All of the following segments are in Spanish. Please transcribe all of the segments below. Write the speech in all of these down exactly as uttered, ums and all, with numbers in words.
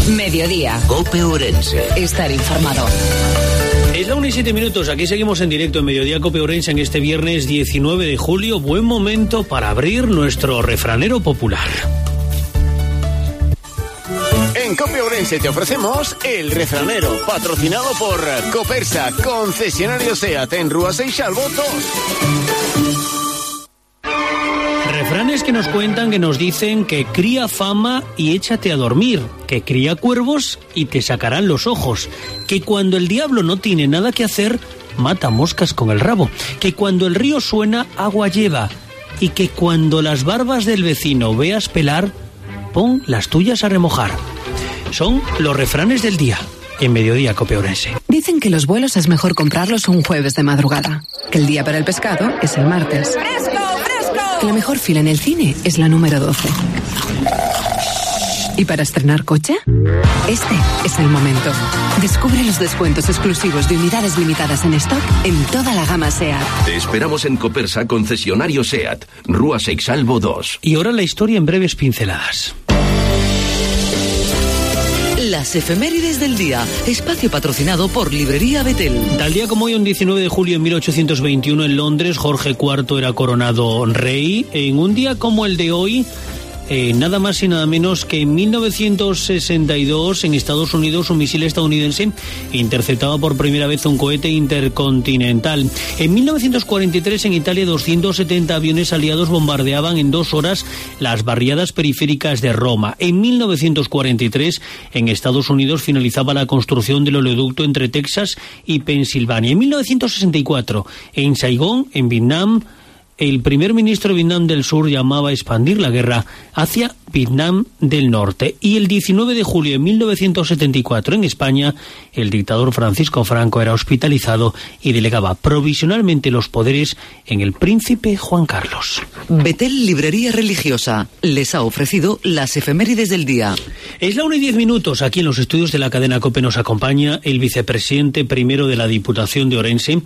Mediodía. COPE Ourense. Estar informado. Es la una y siete minutos, aquí seguimos en directo en Mediodía COPE Ourense en este viernes diecinueve de julio. Buen momento para abrir nuestro refranero popular. En COPE Ourense te ofrecemos el refranero, patrocinado por Copersa, concesionario SEAT en Rúa Seixalbo dos. Refranes que nos cuentan, que nos dicen que cría fama y échate a dormir, que cría cuervos y te sacarán los ojos, que cuando el diablo no tiene nada que hacer, mata moscas con el rabo, que cuando el río suena, agua lleva, y que cuando las barbas del vecino veas pelar, pon las tuyas a remojar. Son los refranes del día en Mediodía COPE Ourense. Dicen que los vuelos es mejor comprarlos un jueves de madrugada, que el día para el pescado es el martes. ¡Fresco, fresco! Que la mejor fila en el cine es la número doce. ¿Y para estrenar coche? Este es el momento. Descubre los descuentos exclusivos de unidades limitadas en stock en toda la gama SEAT. Te esperamos en Copersa, concesionario SEAT, Rúa Seixalbo dos. Y ahora la historia en breves pinceladas. Las efemérides del día, espacio patrocinado por Librería Betel. Tal día como hoy, un diecinueve de julio en mil ochocientos veintiuno, en Londres, Jorge cuarto era coronado rey. En un día como el de hoy, eh, nada más y nada menos que en mil novecientos sesenta y dos, en Estados Unidos, un misil estadounidense interceptaba por primera vez un cohete intercontinental. En mil novecientos cuarenta y tres, en Italia, doscientos setenta aviones aliados bombardeaban en dos horas las barriadas periféricas de Roma. En mil novecientos cuarenta y tres, en Estados Unidos, finalizaba la construcción del oleoducto entre Texas y Pensilvania. En mil novecientos sesenta y cuatro, en Saigón, en Vietnam, el primer ministro de Vietnam del Sur llamaba a expandir la guerra hacia Vietnam del Norte. Y el diecinueve de julio de mil novecientos setenta y cuatro, en España, el dictador Francisco Franco era hospitalizado y delegaba provisionalmente los poderes en el príncipe Juan Carlos. Betel Librería Religiosa les ha ofrecido las efemérides del día. Es la una y diez minutos. Aquí en los estudios de la cadena COPE nos acompaña el vicepresidente primero de la Diputación de Ourense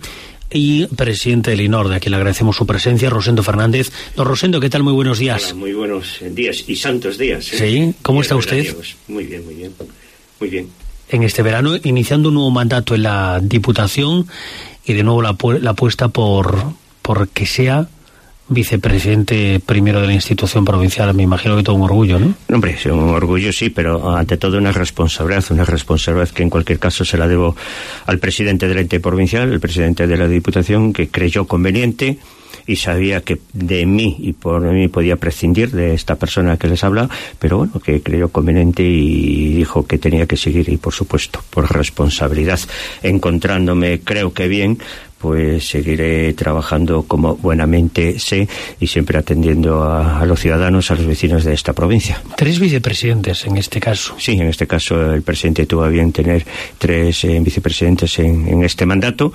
y presidente del I N O R, de a quien le agradecemos su presencia, Rosendo Fernández. Don Rosendo, ¿qué tal? Muy buenos días. Hola, muy buenos días y santos días, ¿eh? Sí, ¿cómo bien, está usted? veraniegos. Muy bien, muy bien, muy bien. En este verano, iniciando un nuevo mandato en la Diputación y de nuevo la, pu- la apuesta por, por que sea vicepresidente primero de la institución provincial. Me imagino que todo un orgullo, ¿no? Hombre, es un orgullo, sí, pero ante todo una responsabilidad, una responsabilidad que en cualquier caso se la debo al presidente del ente provincial, el presidente de la Diputación, que creyó conveniente y sabía que de mí y por mí podía prescindir de esta persona que les habla, pero bueno, que creyó conveniente y dijo que tenía que seguir, y por supuesto, por responsabilidad, encontrándome, creo que bien, pues seguiré trabajando como buenamente sé y siempre atendiendo a, a los ciudadanos, a los vecinos de esta provincia. Tres vicepresidentes en este caso. Sí, en este caso el presidente tuvo a bien tener tres eh, vicepresidentes en, en este mandato,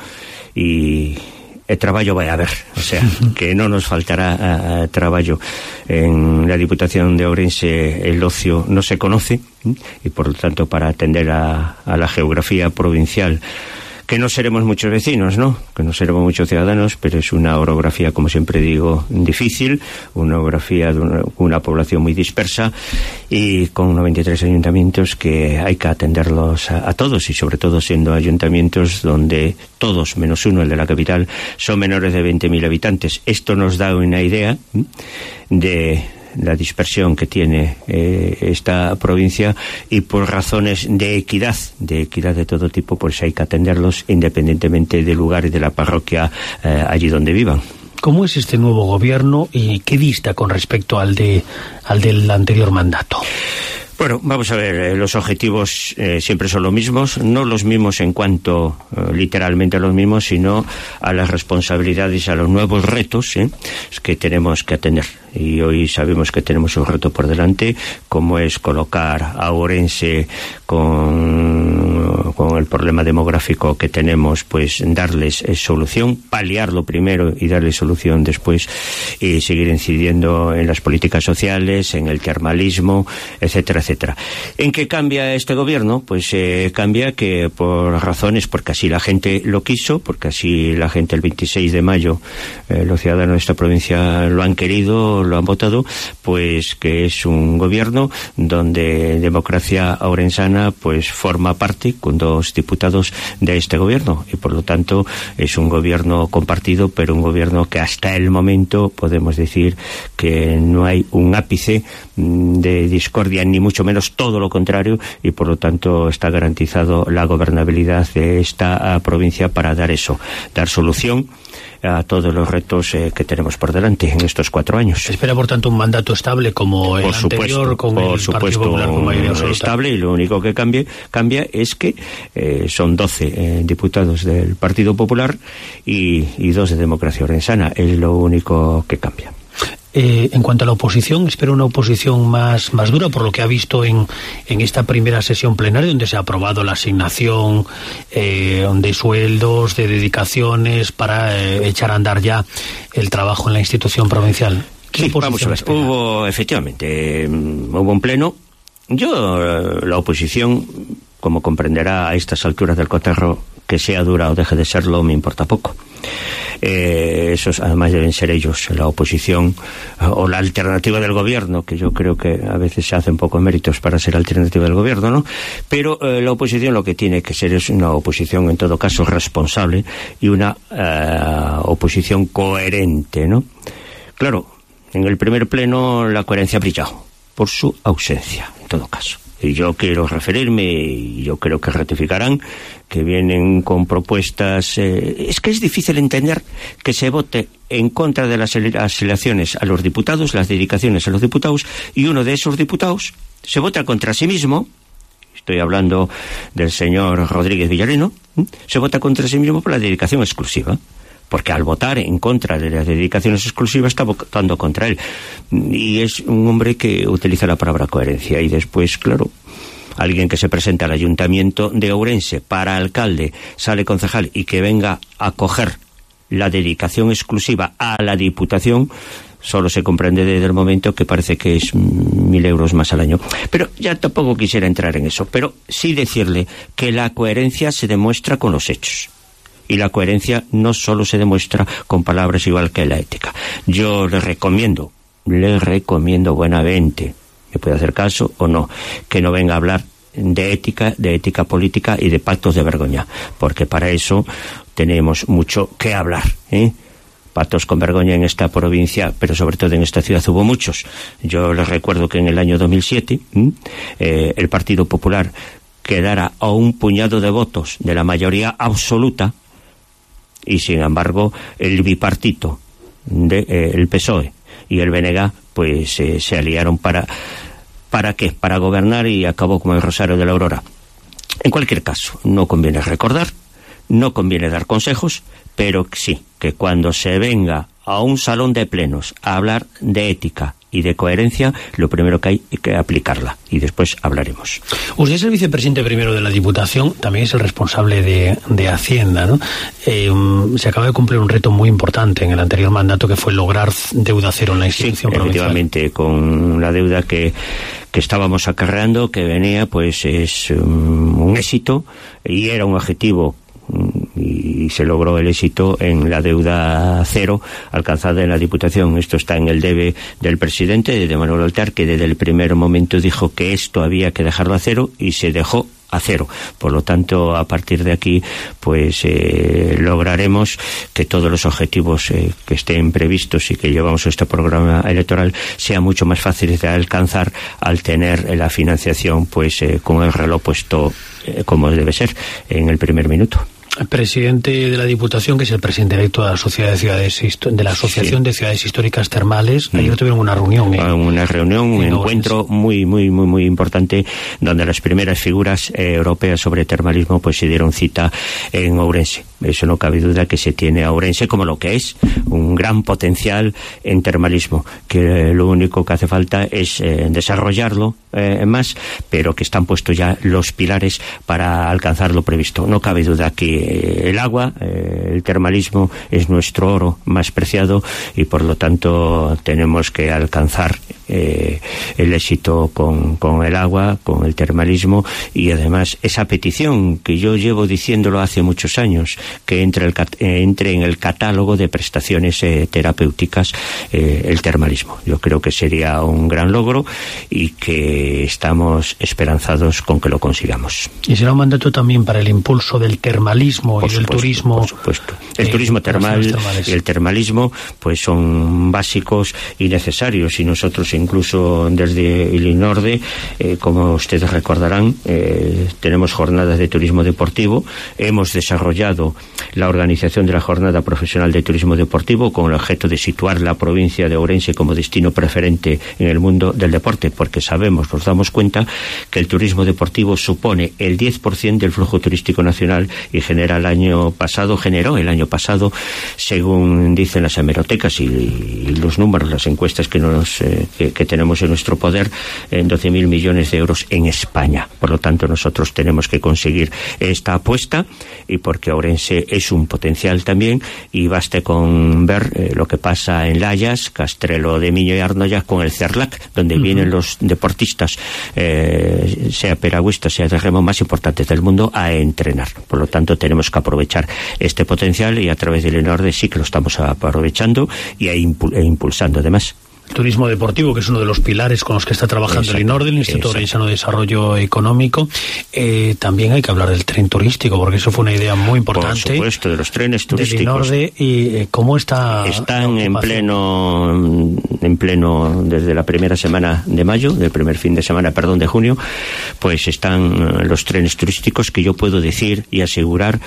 y el trabajo va a haber, o sea, que no nos faltará a, a trabajo. En la Diputación de Ourense el ocio no se conoce, ¿eh? Y por lo tanto, para atender a, a la geografía provincial, que no seremos muchos vecinos, ¿no? Que no seremos muchos ciudadanos, pero es una orografía, como siempre digo, difícil, una orografía de una, una población muy dispersa y con noventa y tres ayuntamientos que hay que atenderlos a, a todos, y sobre todo siendo ayuntamientos donde todos, menos uno, el de la capital, son menores de veinte mil habitantes. Esto nos da una idea ¿eh? de la dispersión que tiene eh, esta provincia, y por razones de equidad, de equidad de todo tipo, pues hay que atenderlos independientemente del lugar y de la parroquia eh, allí donde vivan. ¿Cómo es este nuevo gobierno y qué dista con respecto al de al del anterior mandato? Bueno, vamos a ver, eh, los objetivos eh, siempre son los mismos, no los mismos en cuanto eh, literalmente los mismos, sino a las responsabilidades, a los nuevos retos eh, que tenemos que atender. Y hoy sabemos que tenemos un reto por delante, como es colocar a Ourense con, con el problema demográfico que tenemos, pues darles eh, solución, paliarlo primero y darles solución después, y seguir incidiendo en las políticas sociales, en el termalismo, etcétera, etcétera. ¿En qué cambia este gobierno? Pues eh, cambia que por razones, porque así la gente lo quiso, porque así la gente el veintiséis de mayo, eh, los ciudadanos de esta provincia lo han querido, lo han votado, pues que es un gobierno donde Democracia Ourensana pues forma parte con dos diputados de este gobierno, y por lo tanto es un gobierno compartido, pero un gobierno que hasta el momento podemos decir que no hay un ápice de discordia, ni mucho menos, todo lo contrario, y por lo tanto está garantizado la gobernabilidad de esta provincia para dar eso, dar solución a todos los retos eh, que tenemos por delante en estos cuatro años. Se espera, por tanto, un mandato estable como el por supuesto, anterior, con por el supuesto, Partido Popular con mayoría absoluta. Estable, y lo único que cambie, cambia es que eh, son doce eh, diputados del Partido Popular y, y dos de Democracia Ourensana. Es lo único que cambia. Eh, en cuanto a la oposición, espero una oposición más, más dura, por lo que ha visto en, en esta primera sesión plenaria, donde se ha aprobado la asignación eh, de sueldos, de dedicaciones, para eh, echar a andar ya el trabajo en la institución provincial. Sí, vamos a ver. Espera? Hubo, efectivamente, eh, hubo un pleno. Yo, eh, la oposición, como comprenderá a estas alturas del cotarro, que sea dura o deje de serlo, me importa poco. Eh, esos además deben ser ellos, la oposición o la alternativa del gobierno, que yo creo que a veces se hacen pocos méritos para ser alternativa del gobierno, ¿no? Pero eh, la oposición lo que tiene que ser es una oposición, en todo caso, responsable, y una eh, oposición coherente, ¿no? Claro, en el primer pleno la coherencia ha brillado por su ausencia, en todo caso. Y yo quiero referirme, y yo creo que ratificarán, que vienen con propuestas... Eh, es que es difícil entender que se vote en contra de las elecciones a los diputados, las dedicaciones a los diputados, y uno de esos diputados se vota contra sí mismo. Estoy hablando del señor Rodríguez Villareno. ¿eh? Se vota contra sí mismo por la dedicación exclusiva, porque al votar en contra de las dedicaciones exclusivas está votando contra él. Y es un hombre que utiliza la palabra coherencia. Y después, claro, alguien que se presenta al Ayuntamiento de Ourense para alcalde, sale concejal, y que venga a coger la dedicación exclusiva a la Diputación, solo se comprende desde el momento que parece que es mil euros más al año. Pero ya tampoco quisiera entrar en eso, pero sí decirle que la coherencia se demuestra con los hechos. Y la coherencia no solo se demuestra con palabras, igual que la ética. Yo le recomiendo, le recomiendo buenamente, me puede hacer caso o no, que no venga a hablar de ética, de ética política y de pactos de vergoña, porque para eso tenemos mucho que hablar, ¿eh? Pactos con vergoña en esta provincia, pero sobre todo en esta ciudad hubo muchos. Yo les recuerdo que en el año dos mil siete eh, el Partido Popular quedara a un puñado de votos de la mayoría absoluta, y sin embargo el bipartito de, eh, el P S O E y el B N G pues eh, se aliaron para ¿para qué? Para gobernar, y acabó como el Rosario de la Aurora. En cualquier caso, no conviene recordar, no conviene dar consejos, pero sí que cuando se venga a un salón de plenos a hablar de ética y de coherencia, lo primero que hay es que aplicarla, y después hablaremos. Usted es el vicepresidente primero de la Diputación, también es el responsable de, de Hacienda, ¿no? Eh, se acaba de cumplir un reto muy importante en el anterior mandato, que fue lograr deuda cero en la institución sí, provincial. Efectivamente, con la deuda que, que estábamos acarreando, que venía, pues es um, un éxito, y era un objetivo, y se logró el éxito en la deuda cero alcanzada en la Diputación. Esto está en el debe del presidente, de Manuel Oltar, que desde el primer momento dijo que esto había que dejarlo a cero, y se dejó a cero. Por lo tanto, a partir de aquí, pues eh, lograremos que todos los objetivos eh, que estén previstos y que llevamos a este programa electoral sean mucho más fáciles de alcanzar al tener eh, la financiación pues eh, con el reloj puesto eh, como debe ser en el primer minuto. El presidente de la Diputación, que es el presidente electo de la Sociedad de Ciudades de la Asociación sí. de Ciudades Históricas Termales, mm. ayer tuvieron una reunión. En, una reunión, un encuentro Ourense. muy, muy, muy, muy importante, donde las primeras figuras eh, europeas sobre termalismo pues se dieron cita en Ourense. eso no cabe duda que se tiene a Ourense como lo que es, un gran potencial en termalismo, que lo único que hace falta es eh, desarrollarlo eh, más, pero que están puestos ya los pilares para alcanzar lo previsto. No cabe duda que el agua, eh, el termalismo es nuestro oro más preciado y por lo tanto tenemos que alcanzar eh, el éxito con, con el agua, con el termalismo, y además esa petición que yo llevo diciéndolo hace muchos años, que entre, el, eh, entre en el catálogo de prestaciones eh, terapéuticas eh, el termalismo. Yo creo que sería un gran logro y que estamos esperanzados con que lo consigamos. Y será un mandato también para el impulso del termalismo por y del supuesto, turismo. Por supuesto. El eh, turismo termal y el termalismo pues son básicos y necesarios, y nosotros incluso desde el INORDE, eh, como ustedes recordarán, eh, tenemos jornadas de turismo deportivo. Hemos desarrollado la organización de la Jornada Profesional de Turismo Deportivo con el objeto de situar la provincia de Ourense como destino preferente en el mundo del deporte, porque sabemos, nos damos cuenta que el turismo deportivo supone el diez por ciento del flujo turístico nacional y genera el año pasado, generó el año pasado, según dicen las hemerotecas y, y los números, las encuestas que, nos, eh, que, que tenemos en nuestro poder, en doce mil millones de euros en España. Por lo tanto, nosotros tenemos que conseguir esta apuesta, y porque Ourense es un potencial también, y baste con ver eh, lo que pasa en Layas, Castrelo de Miño y Arnoya con el CERLAC, donde uh-huh. vienen los deportistas, eh, sea piragüistas, sea de remo, más importantes del mundo a entrenar. Por lo tanto, tenemos que aprovechar este potencial, y a través del INORDE sí que lo estamos aprovechando y e impulsando además. Turismo deportivo, que es uno de los pilares con los que está trabajando exacto, el INORDE, el Instituto Orensano de Desarrollo Económico. Eh, también hay que hablar del tren turístico, porque eso fue una idea muy importante. Por supuesto, de los trenes turísticos. Del INORDE, y eh, cómo está. Están en pleno, en pleno, desde la primera semana de mayo, del primer fin de semana, perdón, de junio, pues están los trenes turísticos, que yo puedo decir y asegurar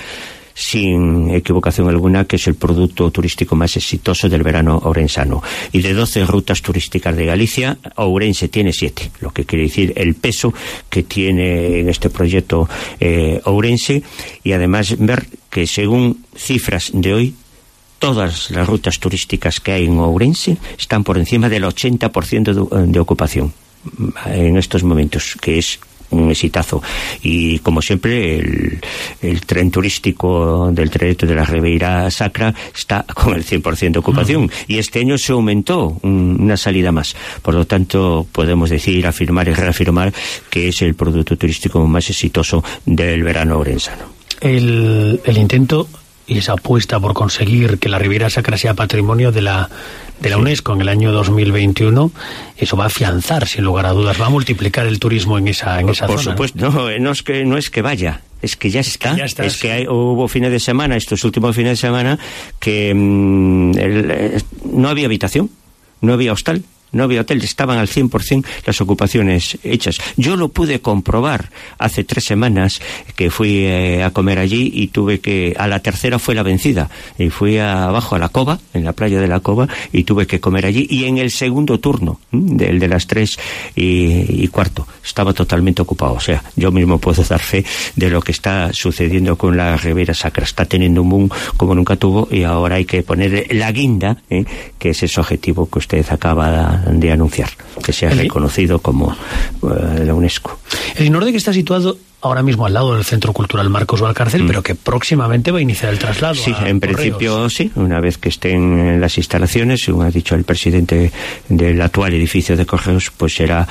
sin equivocación alguna que es el producto turístico más exitoso del verano orensano. Y de doce rutas turísticas de Galicia, Ourense tiene siete, lo que quiere decir el peso que tiene en este proyecto eh, Ourense, y además ver que según cifras de hoy, todas las rutas turísticas que hay en Ourense están por encima del ochenta por ciento de, de ocupación en estos momentos, que es un exitazo. Y como siempre, el, el tren turístico del trayecto de la Ribeira Sacra está con el cien por ciento de ocupación, uh-huh. y este año se aumentó un, una salida más. Por lo tanto, podemos decir, afirmar y reafirmar que es el producto turístico más exitoso del verano orensano. El, el intento y esa apuesta por conseguir que la Ribeira Sacra sea patrimonio de la de la sí. UNESCO en el año dos mil veintiuno, eso va a afianzar, sin lugar a dudas, va a multiplicar el turismo en esa, en esa por zona. Por supuesto, ¿no? No, no, es que, no es que vaya, es que ya está. Es que, ya está, es sí. que hay, hubo fines de semana, estos últimos fines de semana, que mmm, el, eh, no había habitación, no había hostal, no había hotel, estaban al cien por ciento las ocupaciones hechas. Yo lo pude comprobar hace tres semanas que fui eh, a comer allí, y tuve que, a la tercera fue la vencida, y fui a, abajo a la Cova, en la playa de la Cova, y tuve que comer allí, y en el segundo turno, del de las tres y, y cuarto, estaba totalmente ocupado. O sea, yo mismo puedo dar fe de lo que está sucediendo con la Ribeira Sacra. Está teniendo un boom como nunca tuvo, y ahora hay que poner la guinda, eh, que es ese objetivo que usted acaba de de anunciar, que sea reconocido como uh, la UNESCO. El INORDE, que está situado ahora mismo al lado del Centro Cultural Marcos Valcárcel, mm. pero que próximamente va a iniciar el traslado. Sí, a en Correos. principio sí, una vez que estén en las instalaciones, según ha dicho el presidente del actual edificio de Correos, pues será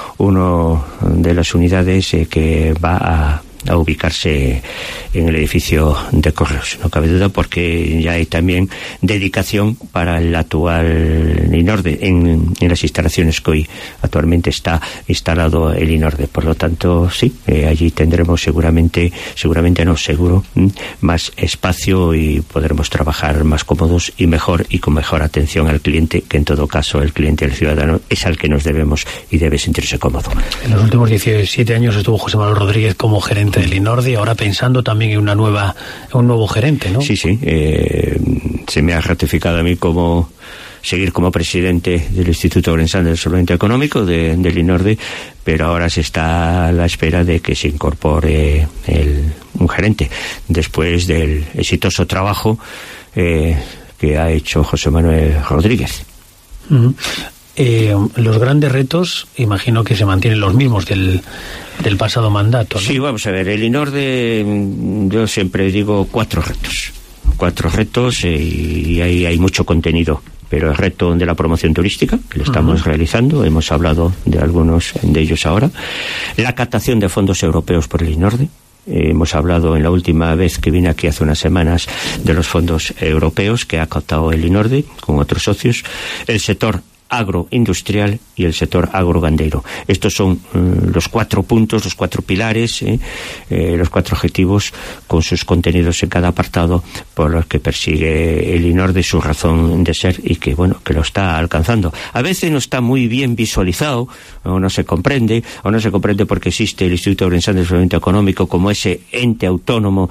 uno de las unidades eh, que va a a ubicarse en el edificio de Correos, no cabe duda, porque ya hay también dedicación para el actual INORDE en, en las instalaciones que hoy actualmente está instalado el INORDE. Por lo tanto, sí, eh, allí tendremos seguramente, seguramente no, seguro, mm, más espacio, y podremos trabajar más cómodos y mejor, y con mejor atención al cliente, que en todo caso el cliente, el ciudadano, es al que nos debemos y debe sentirse cómodo. En los últimos diecisiete años estuvo José Manuel Rodríguez como gerente del INORDE, ahora pensando también en una nueva, un nuevo gerente, ¿no? Sí, sí, eh, se me ha ratificado a mí como seguir como presidente del Instituto Orensano de Desarrollo Económico de, del INORDE, pero ahora se está a la espera de que se incorpore el un gerente, después del exitoso trabajo eh, que ha hecho José Manuel Rodríguez. Uh-huh. Eh, los grandes retos, imagino que se mantienen los mismos del, del pasado mandato, ¿no? Sí, vamos a ver, el INORDE, yo siempre digo cuatro retos. Cuatro retos eh, y ahí hay mucho contenido. Pero el reto de la promoción turística, que lo estamos uh-huh. realizando, hemos hablado de algunos de ellos ahora. La captación de fondos europeos por el INORDE. Eh, hemos hablado en la última vez que vine aquí hace unas semanas de los fondos europeos que ha captado el INORDE con otros socios. El sector agroindustrial y el sector agrogandeiro. Estos son eh, los cuatro puntos, los cuatro pilares, eh, eh, los cuatro objetivos con sus contenidos en cada apartado por los que persigue el INORDE su razón de ser y que, bueno, que lo está alcanzando. A veces no está muy bien visualizado o no se comprende, o no se comprende porque existe el Instituto Ourensán de Desenvolvimiento Económico como ese ente autónomo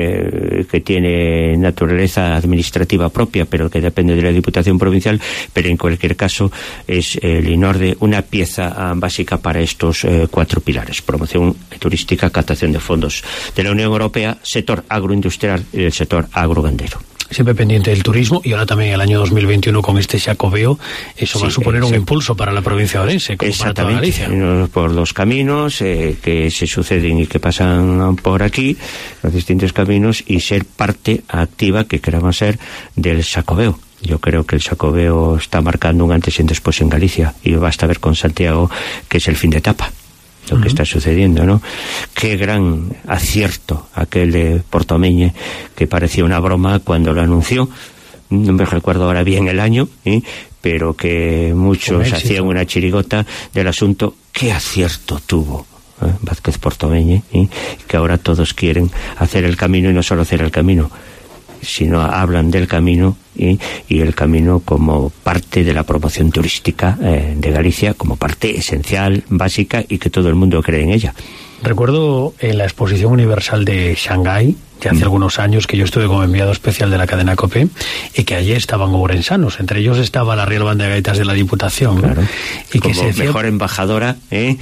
eh, que tiene naturaleza administrativa propia, pero que depende de la Diputación Provincial, pero en cualquier caso es el INORDE una pieza uh, básica para estos eh, cuatro pilares: promoción turística, captación de fondos de la Unión Europea, sector agroindustrial y el sector agrogandero. Siempre pendiente del turismo, y ahora también el año dos mil veintiuno con este Xacobeo, eso sí, va a suponer un impulso para la provincia de Ourense, como para toda Galicia. Por los caminos eh, que se suceden y que pasan por aquí, los distintos caminos, y ser parte activa que queramos ser del Xacobeo. Yo creo que el Xacobeo está marcando un antes y un después en Galicia, y basta ver con Santiago que es el fin de etapa lo uh-huh. que está sucediendo, ¿no? Qué gran acierto aquel de Portomeñe, que parecía una broma cuando lo anunció. No me recuerdo ahora bien el año, ¿eh? Pero que muchos hacían una chirigota del asunto. Qué acierto tuvo ¿eh? Vázquez Portomeñe, ¿eh? Que ahora todos quieren hacer el camino, y no solo hacer el camino, sino hablan del camino y, y el camino como parte de la promoción turística eh, de Galicia, como parte esencial, básica, y que todo el mundo cree en ella. Recuerdo en la Exposición Universal de Shanghái, ya hace mm. algunos años, que yo estuve como enviado especial de la cadena COPE, y que allí estaban ourensanos, entre ellos estaba la Real Banda de Gaitas de la Diputación, claro. Y como que se decía... mejor embajadora, ¿eh?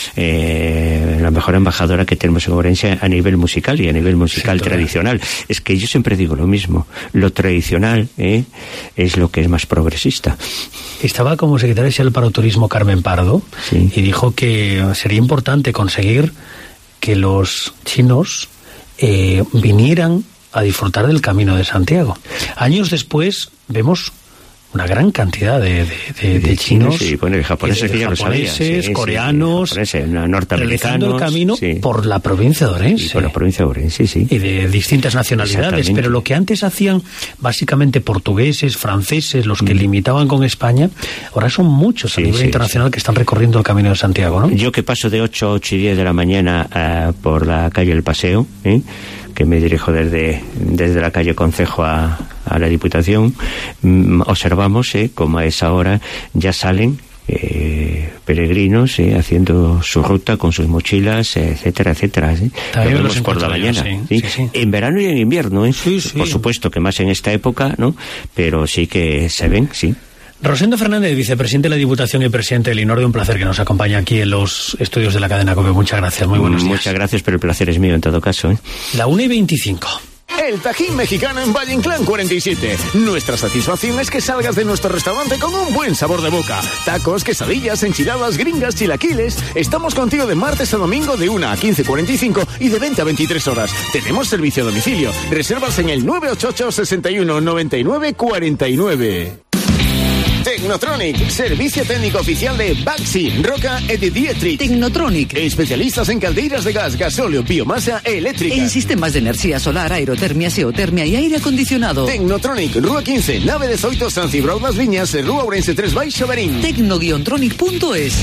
Eh, la mejor embajadora que tenemos en Ourense a nivel musical y a nivel musical sí, tradicional. Es que yo siempre digo lo mismo, lo tradicional ¿eh? es lo que es más progresista. Estaba como secretaria general para el turismo Carmen Pardo, sí. y dijo que sería importante conseguir que los chinos eh, vinieran a disfrutar del Camino de Santiago. Años después vemos una gran cantidad de, de, de, de chinos, sí, bueno, y japoneses, de, de ya japoneses sí, coreanos, sí, japoneses, norteamericanos, realizando el camino sí. por la provincia de Ourense. Y por la provincia de Ourense, sí. Y de distintas nacionalidades, pero lo que antes hacían básicamente portugueses, franceses, los que mm. limitaban con España, ahora son muchos a sí, nivel sí, internacional sí. que están recorriendo el Camino de Santiago, ¿no? Yo que paso de ocho a ocho y diez de la mañana uh, por la calle El Paseo, ¿eh? que me dirijo desde, desde la calle Concejo a, a la Diputación, mm, observamos eh, como a esa hora ya salen eh, peregrinos eh, haciendo su ruta con sus mochilas, eh, etcétera, etcétera. ¿eh? Lo vemos por la mañana. Yo, sí, ¿sí? Sí, sí. En verano y en invierno, ¿eh? Sí, sí. Por supuesto que más en esta época, ¿no? Pero sí que se ven, sí. Rosendo Fernández, vicepresidente de la Diputación y presidente del INORDE, un placer que nos acompañe aquí en los estudios de la cadena COPE. Muchas gracias, muy buenos días. Muchas gracias, pero el placer es mío en todo caso. ¿eh? La una y veinticinco. El Tajín Mexicano en Valle Inclán cuarenta y siete. Nuestra satisfacción es que salgas de nuestro restaurante con un buen sabor de boca. Tacos, quesadillas, enchiladas, gringas, chilaquiles. Estamos contigo de martes a domingo de una a quince cuarenta y cinco y de veinte a veintitrés horas. Tenemos servicio a domicilio. Reservas en el nueve ocho ocho, seis uno, nueve nueve cuatro nueve. Technotronic, servicio técnico oficial de Baxi, Roca e Dietrich. Technotronic. Especialistas en caldeiras de gas, gasóleo, biomasa e eléctrica. En sistemas de energía solar, aerotermia, xeotermia y aire acondicionado. Technotronic, Rúa quince, nave de Zoito, San Cibrao das Viñas, Rúa Ourense tres Baixo Berín. tecno guion tronic punto es.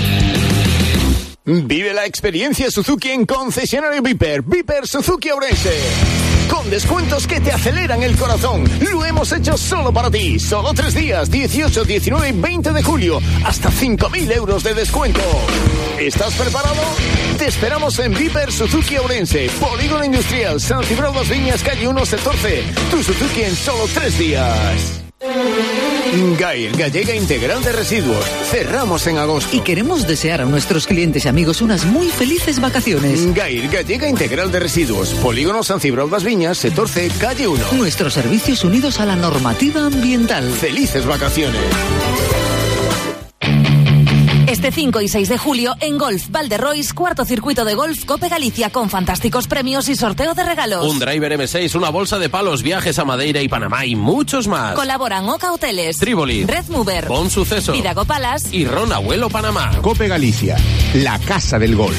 Vive la experiencia Suzuki en concesionario Viper, Viper Suzuki Ourense. Con descuentos que te aceleran el corazón. Lo hemos hecho solo para ti. Solo tres días, dieciocho, diecinueve y veinte de julio. Hasta cinco mil euros de descuento. ¿Estás preparado? Te esperamos en Viper Suzuki Ourense, Polígono Industrial, San Cibrao das Viñas, calle uno, sector C. Tu Suzuki en solo tres días. Gair, Gallega Integral de Residuos. Cerramos en agosto. Y queremos desear a nuestros clientes y amigos unas muy felices vacaciones. Gair, Gallega Integral de Residuos. Polígono San Cibrao das Viñas, sector C, calle uno. Nuestros servicios unidos a la normativa ambiental. Felices vacaciones. Este cinco y seis de julio en Golf Valderrois, cuarto circuito de golf Cope Galicia con fantásticos premios y sorteo de regalos. Un driver eme seis, una bolsa de palos, viajes a Madeira y Panamá y muchos más. Colaboran Oca Hoteles, Trívoli, Red Mover, Bon Suceso, Vidago Palas y Ron Abuelo Panamá. Cope Galicia, la casa del golf.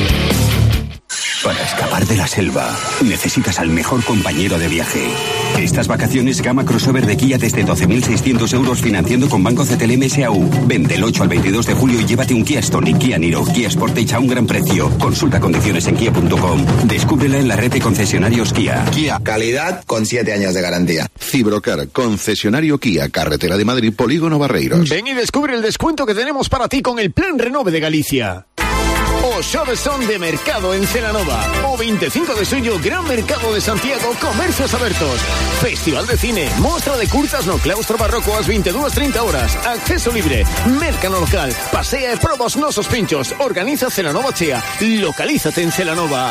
Para escapar de la selva, necesitas al mejor compañero de viaje. Estas vacaciones, gama crossover de Kia desde doce mil seiscientos euros financiando con Banco C T L M S A U. Ven del ocho al veintidós de julio y llévate un Kia Stonic, Kia Niro, Kia Sportage a un gran precio. Consulta condiciones en kia punto com. Descúbrela en la red de concesionarios Kia. Kia, calidad con siete años de garantía. Fibrocar, concesionario Kia, carretera de Madrid, Polígono Barreiros. Ven y descubre el descuento que tenemos para ti con el Plan Renove de Galicia. O Xoves son de mercado en Celanova. O veinticinco de suyo, Gran Mercado de Santiago, comercios abertos. Festival de cine, mostra de curtas no claustro barroco ás veintidúas treinta horas. Acceso libre, mercano local, pasea e probos nosos pinchos. Organiza Celanova Chea. Localízate en Celanova.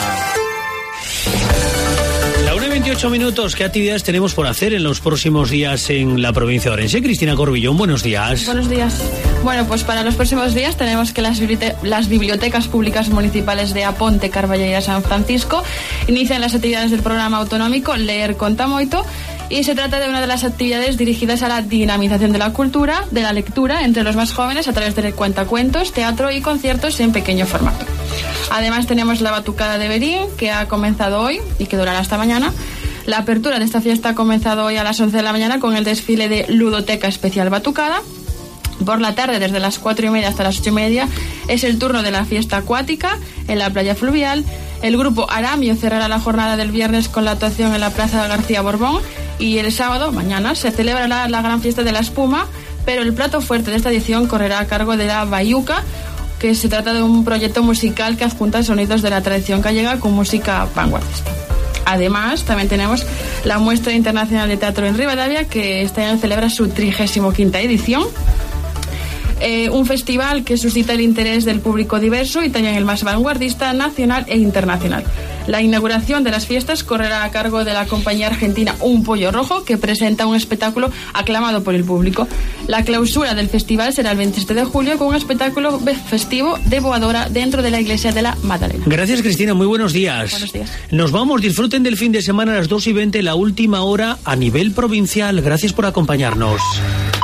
La una y veintiocho minutos, ¿qué actividades tenemos por hacer en los próximos días en la provincia de Orense? Cristina Corbillón, buenos días. Buenos días. Bueno, pues para los próximos días tenemos que las, bibliote- las bibliotecas públicas municipales de Aponte, Carballeira y San Francisco inician las actividades del programa autonómico Leer Conta Moito, y se trata de una de las actividades dirigidas a la dinamización de la cultura, de la lectura entre los más jóvenes a través de cuentacuentos, teatro y conciertos en pequeño formato. Además tenemos la Batucada de Berín, que ha comenzado hoy y que durará hasta mañana. La apertura de esta fiesta ha comenzado hoy a las once de la mañana con el desfile de Ludoteca Especial Batucada. Por la tarde, desde las cuatro y media hasta las ocho y media, es el turno de la fiesta acuática en la playa fluvial. El grupo Aramio cerrará la jornada del viernes con la actuación en la Plaza García Borbón, y el sábado, mañana, se celebrará la gran fiesta de la espuma, pero el plato fuerte de esta edición correrá a cargo de la Bayuca, que se trata de un proyecto musical que adjunta sonidos de la tradición gallega con música vanguardista. Además, también tenemos la Muestra Internacional de Teatro en Ribadavia, que este año celebra su trigésima quinta edición. Eh, un festival que suscita el interés del público diverso y también el más vanguardista nacional e internacional. La inauguración de las fiestas correrá a cargo de la compañía argentina Un Pollo Rojo, que presenta un espectáculo aclamado por el público. La clausura del festival será el veintisiete de julio con un espectáculo festivo de boadora dentro de la iglesia de la Magdalena. Gracias, Cristina, muy buenos días. Buenos días. Nos vamos, disfruten del fin de semana a las dos y veinte, la última hora a nivel provincial. Gracias por acompañarnos.